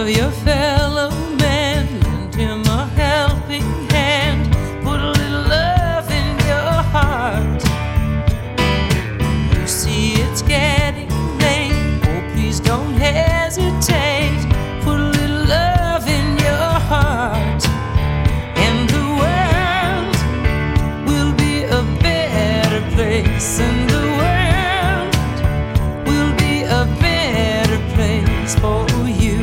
of your fellow man. Lend him a helping hand. Put a little love in your heart. You see it's getting late. Oh, please don't hesitate. Put a little love in your heart, and the world will be a better place. And the world will be a better place for you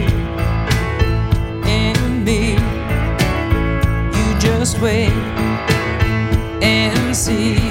and me. You just wait and see.